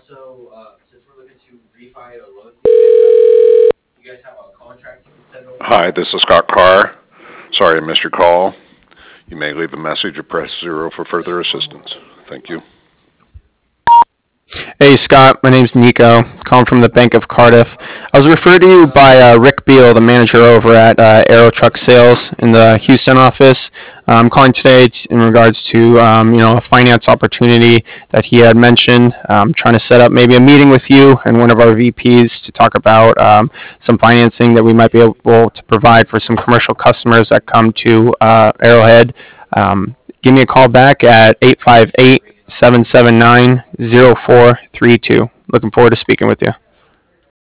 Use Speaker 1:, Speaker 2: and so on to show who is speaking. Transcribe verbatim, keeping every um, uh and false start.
Speaker 1: Hi, this is Scott Carr. Sorry I missed your call. You may leave a message or press zero for further assistance. Thank you.
Speaker 2: Hey Scott, my name's Nico, calling from the Bank of Cardiff. I was referred to you by uh, Rick Beal, the manager over at uh, Aero Truck Sales in the Houston office. Uh, I'm calling today in regards to um, you know a finance opportunity that he had mentioned. I'm trying to set up maybe a meeting with you and one of our V Ps to talk about um, some financing that we might be able to provide for some commercial customers that come to uh, Arrowhead. Um, give me a call back at eight five eight, seven seven nine, zero four three two. Looking forward to speaking with you.